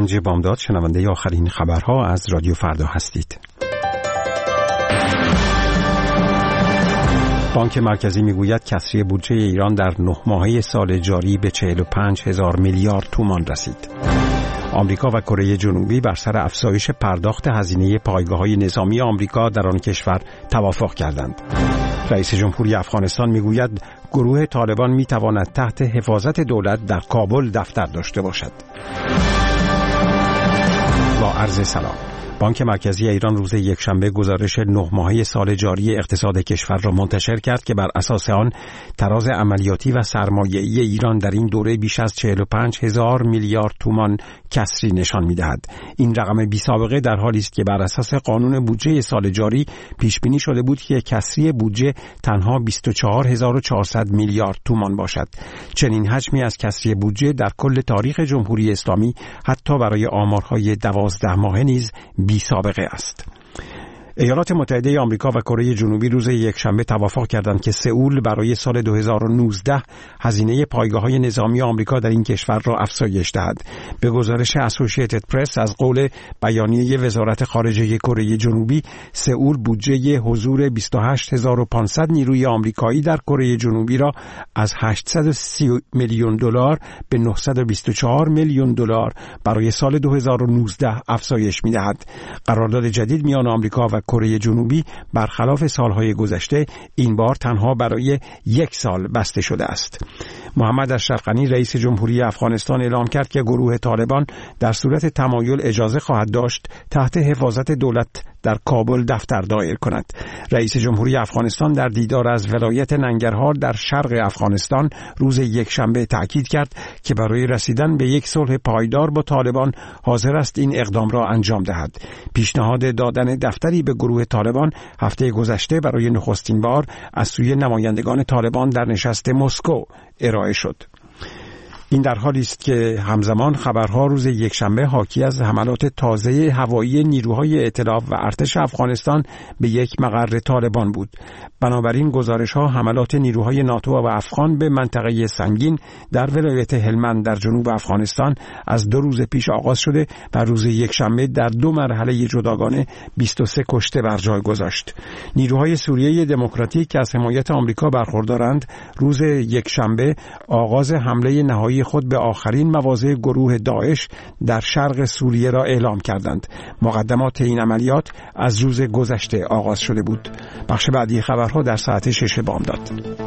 5 بامداد شنونده آخرین خبرها از رادیو فردا هستید. بانک مرکزی میگوید کسری بودجه ایران در 9 ماهه سال جاری به 45,000 میلیارد تومان رسید. آمریکا و کره جنوبی بر سر افزایش پرداخت هزینه پایگاه‌های نظامی آمریکا در آن کشور توافق کردند. رئیس جمهوری افغانستان میگوید گروه طالبان میتواند تحت حفاظت دولت در کابل دفتر داشته باشد. با عرض سلام. بانک مرکزی ایران روز یکشنبه گزارش 9 ماهه سال جاری اقتصاد کشور را منتشر کرد که بر اساس آن تراز عملیاتی و سرمایه‌ای ایران در این دوره بیش از 45,000 میلیارد تومان کسری نشان می‌دهد. این رقم بی‌سابقه در حالی است که بر اساس قانون بودجه سال جاری پیش بینی شده بود که کسری بودجه تنها 24,400 میلیارد تومان باشد. چنین حجمی از کسری بودجه در کل تاریخ جمهوری اسلامی حتی برای آمارهای 12 ماهه نیز بی سابقه است. ایالات متحده آمریکا و کره جنوبی روز یکشنبه توافق کردند که سئول برای سال 2019 هزینه پایگاه‌های نظامی آمریکا در این کشور را افزایش دهد. به گزارش اسوسییتد پرس از قول بیانیه وزارت خارجه کره جنوبی، سئول بودجه حضور 28,500 نیروی آمریکایی در کره جنوبی را از 830 میلیون دلار به 924 میلیون دلار برای سال 2019 افزایش می‌دهد. قرارداد جدید میان آمریکا و کره جنوبی برخلاف سالهای گذشته این بار تنها برای 1 سال بسته شده است. محمد اشرف غنی رئیس جمهوری افغانستان اعلام کرد که گروه طالبان در صورت تمایل اجازه خواهد داشت تحت حفاظت دولت در کابل دفتر دایر کند. رئیس جمهوری افغانستان در دیدار از ولایت ننگرهار در شرق افغانستان روز یکشنبه تاکید کرد که برای رسیدن به یک صلح پایدار با طالبان حاضر است این اقدام را انجام دهد. پیشنهاد دادن دفتری به گروه طالبان هفته گذشته برای نخستین بار از سوی نمایندگان طالبان در نشست مسکو ارائه شد. این در حالی است که همزمان خبرها روز یکشنبه حاکی از حملات تازه هوایی نیروهای ائتلاف و ارتش افغانستان به یک مقر طالبان بود. بنابراین گزارش‌ها حملات نیروهای ناتو و افغان به منطقه سنگین در ولایت هلمند در جنوب افغانستان از 2 روز پیش آغاز شده و روز یکشنبه در 2 مرحله جداگانه 23 کشته بر جای گذاشت. نیروهای سوریه دموکراتیک که از حمایت آمریکا برخوردارند روز یکشنبه آغاز حمله نهایی خود به آخرین مواضع گروه داعش در شرق سوریه را اعلام کردند. مقدمات این عملیات از روز گذشته آغاز شده بود. بخش بعدی خبرها در ساعت 6 بامداد.